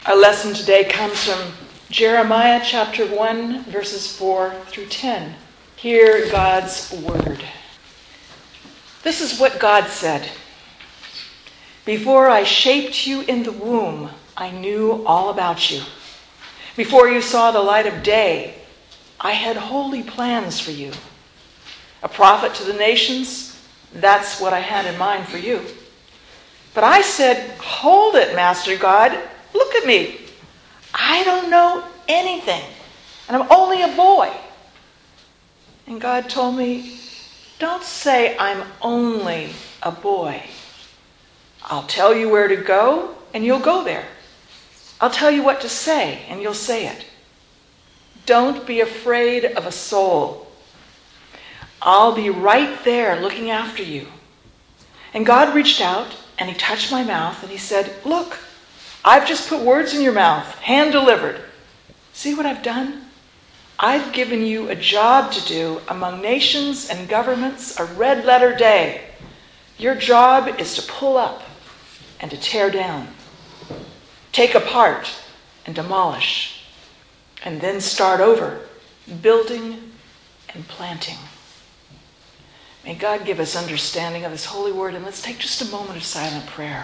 Our lesson today comes from Jeremiah chapter 1, verses 4 through 10. Hear God's word. This is what God said. Before I shaped you in the womb, I knew all about you. Before you saw the light of day, I had holy plans for you. A prophet to the nations, that's what I had in mind for you. But I said, hold it, Master God. Look at me. I don't know anything, and I'm only a boy. And God told me, don't say I'm only a boy. I'll tell you where to go, and you'll go there. I'll tell you what to say, and you'll say it. Don't be afraid of a soul. I'll be right there looking after you. And God reached out, and he touched my mouth, and he said, look, I've just put words in your mouth, hand delivered. See what I've done? I've given you a job to do among nations and governments, a red letter day. Your job is to pull up and to tear down, take apart and demolish, and then start over, building and planting. May God give us understanding of his holy word, and let's take just a moment of silent prayer.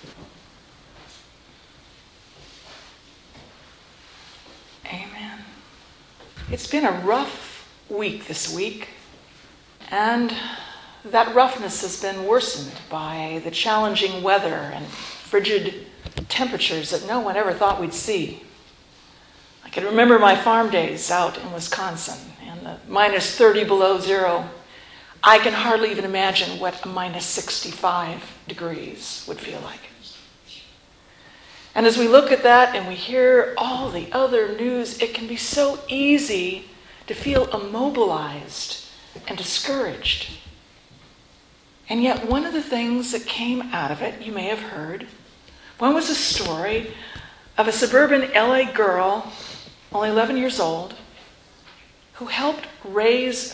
Amen. It's been a rough week this week, and that roughness has been worsened by the challenging weather and frigid temperatures that no one ever thought we'd see. I can remember my farm days out in Wisconsin and the minus 30 below zero. I can hardly even imagine what a minus 65 degrees would feel like. And as we look at that and we hear all the other news, it can be so easy to feel immobilized and discouraged. And yet one of the things that came out of it, you may have heard, one was a story of a suburban LA girl, only 11 years old, who helped raise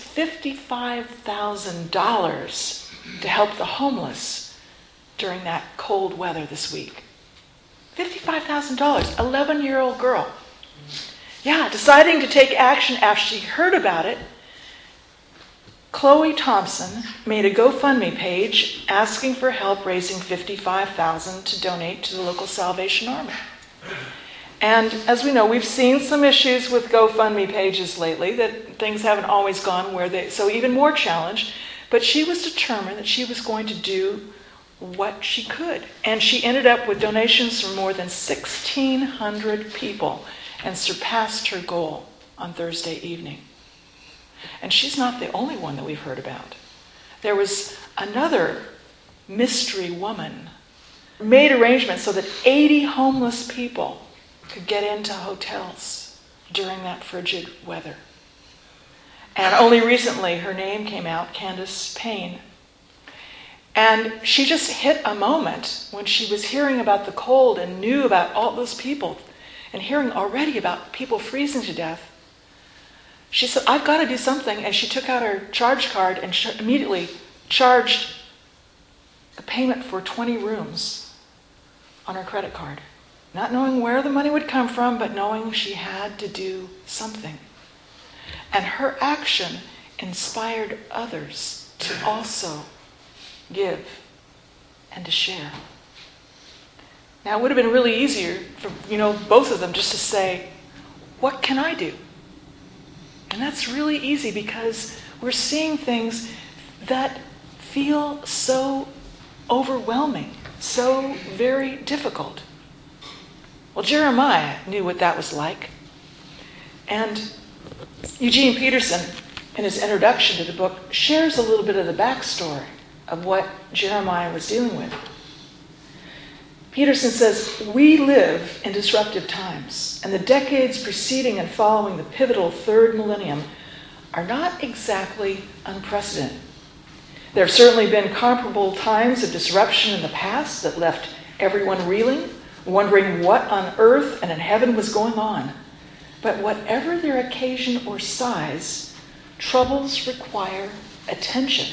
$55,000 to help the homeless during that cold weather this week. $55,000, 11-year-old girl. Yeah, deciding to take action after she heard about it, Chloe Thompson made a GoFundMe page asking for help raising $55,000 to donate to the local Salvation Army. And as we know, we've seen some issues with GoFundMe pages lately, that things haven't always gone so even more challenged. But she was determined that she was going to do what she could. And she ended up with donations from more than 1,600 people and surpassed her goal on Thursday evening. And she's not the only one that we've heard about. There was another mystery woman who made arrangements so that 80 homeless people could get into hotels during that frigid weather. And only recently her name came out, Candace Payne. And she just hit a moment when she was hearing about the cold and knew about all those people and hearing already about people freezing to death. She said, I've got to do something. And she took out her charge card and immediately charged a payment for 20 rooms on her credit card. Not knowing where the money would come from, but knowing she had to do something. And her action inspired others to also give and to share. Now, it would have been really easier for, both of them just to say, what can I do? And that's really easy because we're seeing things that feel so overwhelming, so very difficult. Well, Jeremiah knew what that was like. And Eugene Peterson, in his introduction to the book, shares a little bit of the backstory of what Jeremiah was dealing with. Peterson says, we live in disruptive times, and the decades preceding and following the pivotal third millennium are not exactly unprecedented. There have certainly been comparable times of disruption in the past that left everyone reeling, wondering what on earth and in heaven was going on. But whatever their occasion or size, troubles require attention.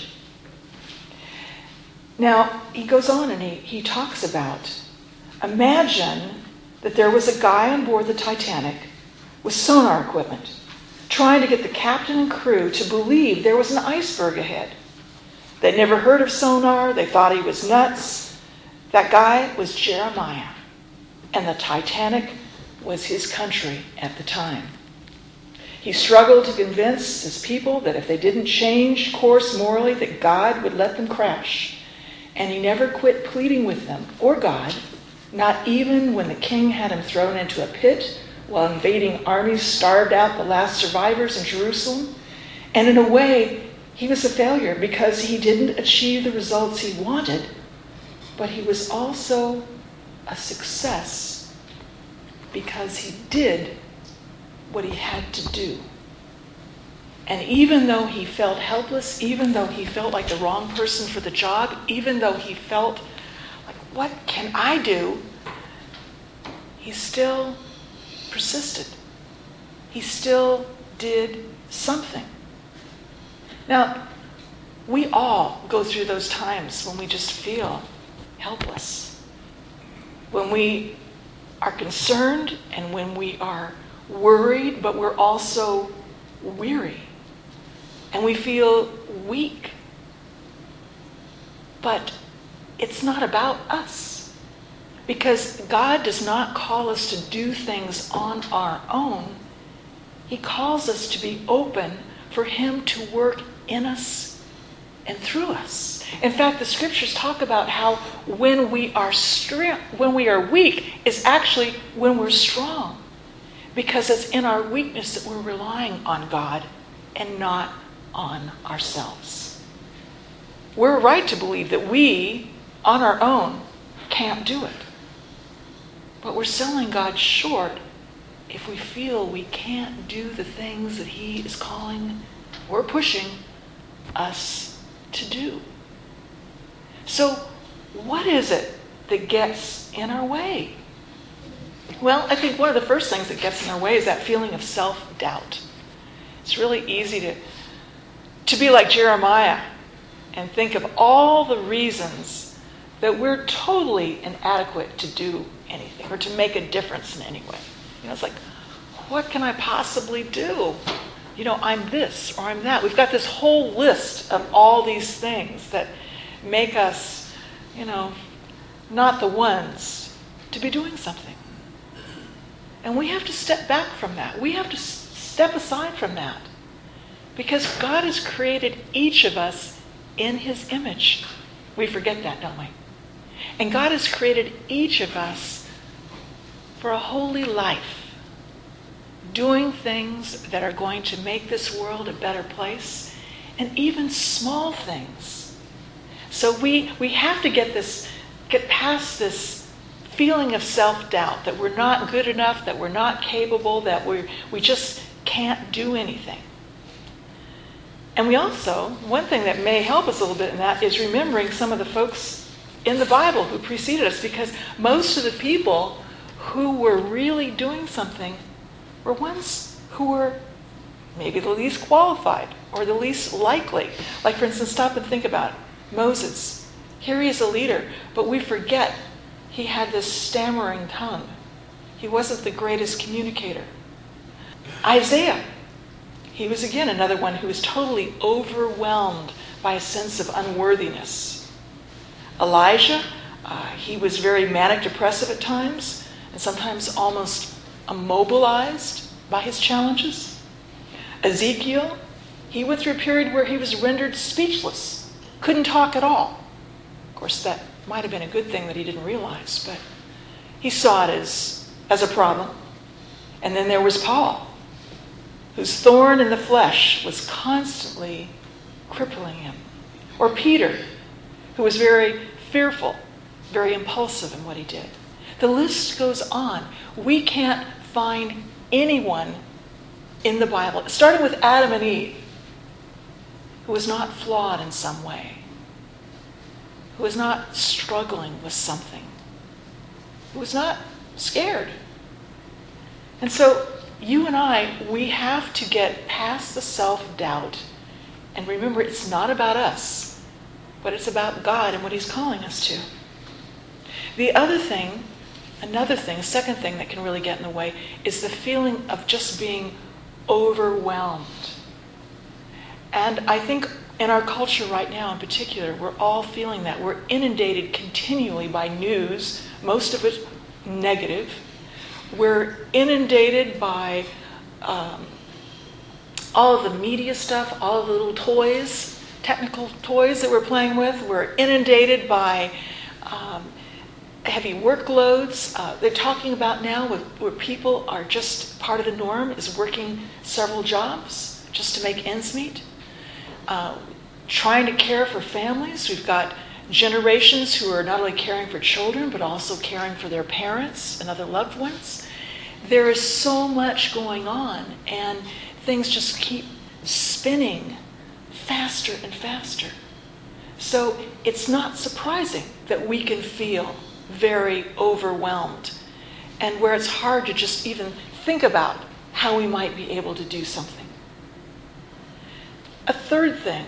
Now, he goes on and he talks about, imagine that there was a guy on board the Titanic with sonar equipment trying to get the captain and crew to believe there was an iceberg ahead. They'd never heard of sonar. They thought he was nuts. That guy was Jeremiah, and the Titanic was his country at the time. He struggled to convince his people that if they didn't change course morally, that God would let them crash. And he never quit pleading with them, or God, not even when the king had him thrown into a pit while invading armies starved out the last survivors in Jerusalem. And in a way, he was a failure because he didn't achieve the results he wanted, but he was also a success because he did what he had to do. And even though he felt helpless, even though he felt like the wrong person for the job, even though he felt like, what can I do? He still persisted. He still did something. Now, we all go through those times when we just feel helpless. When we are concerned and when we are worried, but we're also weary. And we feel weak. But it's not about us. Because God does not call us to do things on our own. He calls us to be open for Him to work in us and through us. In fact, the scriptures talk about how when we are weak is actually when we're strong. Because it's in our weakness that we're relying on God and not on ourselves. We're right to believe that we, on our own, can't do it. But we're selling God short if we feel we can't do the things that He is calling or pushing us to do. So, what is it that gets in our way? Well, I think one of the first things that gets in our way is that feeling of self-doubt. It's really easy to be like Jeremiah and think of all the reasons that we're totally inadequate to do anything or to make a difference in any way. It's like, what can I possibly do? I'm this or I'm that. We've got this whole list of all these things that make us, not the ones to be doing something. And we have to step back from that. We have to step aside from that. Because God has created each of us in His image. We forget that, don't we? And God has created each of us for a holy life. Doing things that are going to make this world a better place. And even small things. So we have to get past this feeling of self-doubt, that we're not good enough, that we're not capable, that we just can't do anything. And we also, one thing that may help us a little bit in that is remembering some of the folks in the Bible who preceded us, because most of the people who were really doing something were ones who were maybe the least qualified or the least likely. Like, for instance, stop and think about it. Moses. Here he is a leader, but we forget he had this stammering tongue. He wasn't the greatest communicator. Isaiah. He was, again, another one who was totally overwhelmed by a sense of unworthiness. Elijah. He was very manic depressive at times, and sometimes almost immobilized by his challenges. Ezekiel. He went through a period where he was rendered speechless. Couldn't talk at all. Of course, that might have been a good thing that he didn't realize, but he saw it as a problem. And then there was Paul, whose thorn in the flesh was constantly crippling him. Or Peter, who was very fearful, very impulsive in what he did. The list goes on. We can't find anyone in the Bible, starting with Adam and Eve, who was not flawed in some way, who was not struggling with something, who was not scared. And so you and I, we have to get past the self-doubt and remember it's not about us, but it's about God and what He's calling us to. The other thing Another thing, a second thing that can really get in the way is the feeling of just being overwhelmed. And I think in our culture right now in particular, we're all feeling that. We're inundated continually by news, most of it negative. We're inundated by all of the media stuff, all of the little toys, technical toys that we're playing with. We're inundated by heavy workloads. They're talking about now where people are just part of the norm is working several jobs just to make ends meet. Trying to care for families. We've got generations who are not only caring for children, but also caring for their parents and other loved ones. There is so much going on, and things just keep spinning faster and faster. So it's not surprising that we can feel very overwhelmed, and where it's hard to just even think about how we might be able to do something. A third thing,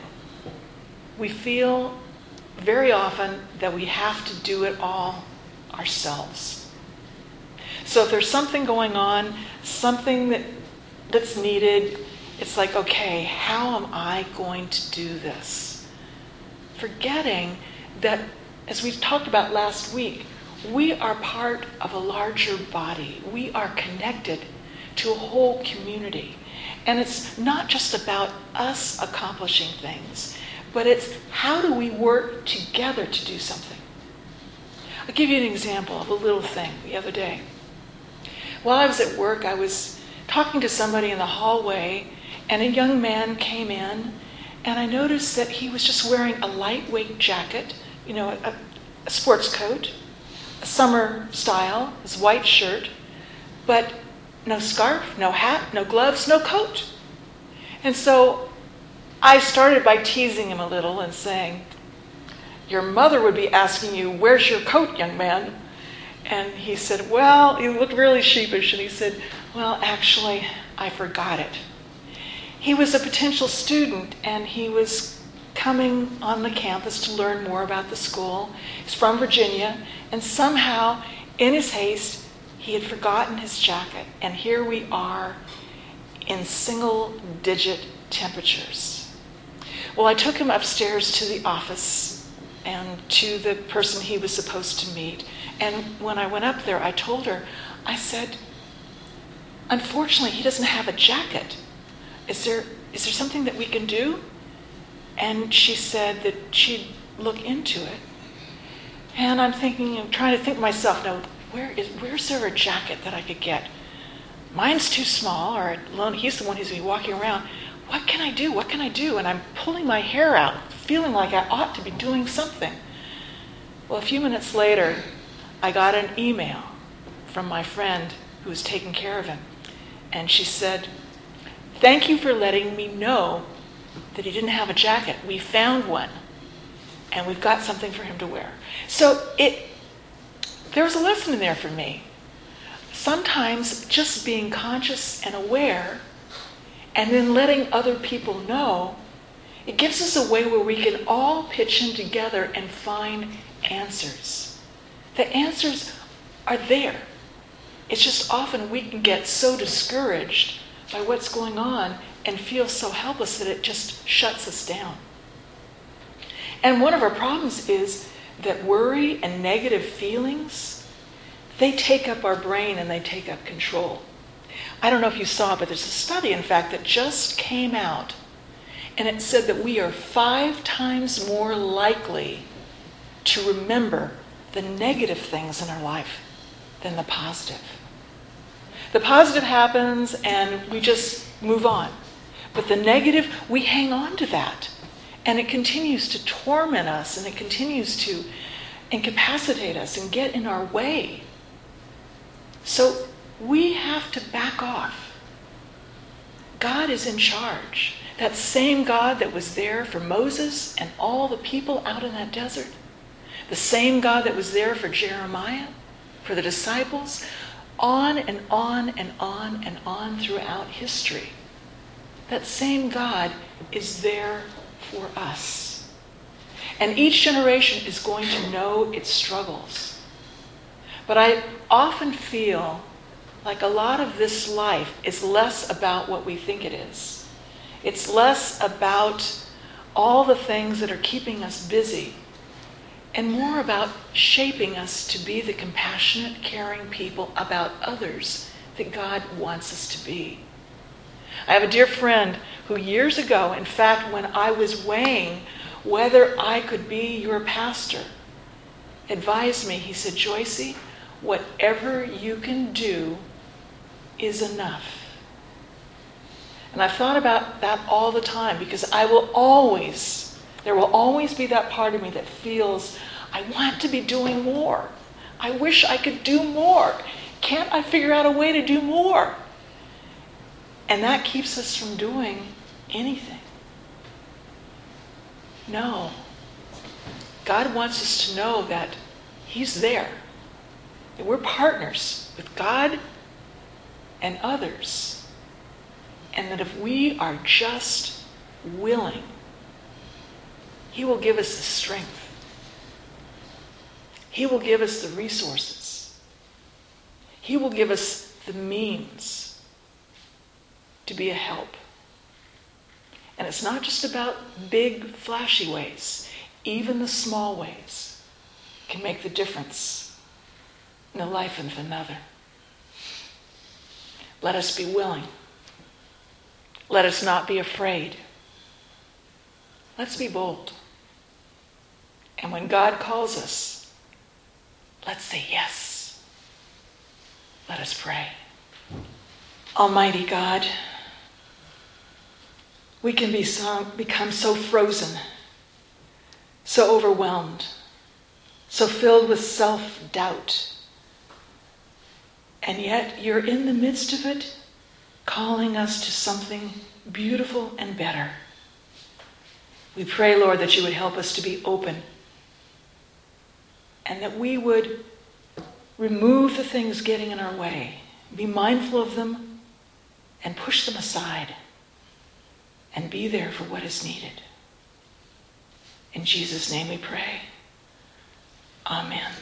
we feel very often that we have to do it all ourselves. So if there's something going on, something that's needed, it's like, okay, how am I going to do this? Forgetting that, as we talked about last week, we are part of a larger body. We are connected to a whole community. And it's not just about us accomplishing things, but it's how do we work together to do something. I'll give you an example of a little thing the other day. While I was at work, I was talking to somebody in the hallway, and a young man came in, and I noticed that he was just wearing a lightweight jacket, a sports coat, a summer style, his white shirt, but no scarf, no hat, no gloves, no coat. And so I started by teasing him a little and saying, "Your mother would be asking you, 'Where's your coat, young man?'" And he said, well, he looked really sheepish, and he said, "Well, actually, I forgot it." He was a potential student, and he was coming on the campus to learn more about the school. He's from Virginia, and somehow, in his haste, he had forgotten his jacket. And here we are in single-digit temperatures. Well, I took him upstairs to the office and to the person he was supposed to meet. And when I went up there, I told her, I said, "Unfortunately, he doesn't have a jacket. Is there something that we can do?" And she said that she'd look into it. And I'm trying to think to myself, now, where's there a jacket that I could get? Mine's too small, or he's the one who's going to be walking around. What can I do? What can I do? And I'm pulling my hair out, feeling like I ought to be doing something. Well, a few minutes later, I got an email from my friend who was taking care of him. And she said, "Thank you for letting me know that he didn't have a jacket. We found one, and we've got something for him to wear." So there was a lesson in there for me. Sometimes just being conscious and aware, and then letting other people know, it gives us a way where we can all pitch in together and find answers. The answers are there. It's just often we can get so discouraged by what's going on and feel so helpless that it just shuts us down. And one of our problems is that worry and negative feelings, they take up our brain and they take up control. I don't know if you saw, but there's a study, in fact, that just came out, and it said that we are 5 times more likely to remember the negative things in our life than the positive. The positive happens and we just move on. But the negative, we hang on to that. And it continues to torment us, and it continues to incapacitate us and get in our way. So we have to back off. God is in charge. That same God that was there for Moses and all the people out in that desert, the same God that was there for Jeremiah, for the disciples, on and on and on and on throughout history. That same God is there for us. And each generation is going to know its struggles. But I often feel like a lot of this life is less about what we think it is. It's less about all the things that are keeping us busy and more about shaping us to be the compassionate, caring people about others that God wants us to be. I have a dear friend who years ago, in fact, when I was weighing whether I could be your pastor, advised me. He said, Joycey, whatever you can do is enough. And I've thought about that all the time because there will always be that part of me that feels, I want to be doing more. I wish I could do more. Can't I figure out a way to do more? And that keeps us from doing anything. No. God wants us to know that He's there. That we're partners with God and others. And that if we are just willing, He will give us the strength. He will give us the resources. He will give us the means to be a help. And it's not just about big, flashy ways. Even the small ways can make the difference in the life of another. Let us be willing. Let us not be afraid. Let's be bold. And when God calls us, let's say yes. Let us pray. Almighty God, we can become so frozen, so overwhelmed, so filled with self-doubt. And yet you're in the midst of it, calling us to something beautiful and better. We pray, Lord, that you would help us to be open and that we would remove the things getting in our way, be mindful of them and push them aside and be there for what is needed. In Jesus' name we pray. Amen.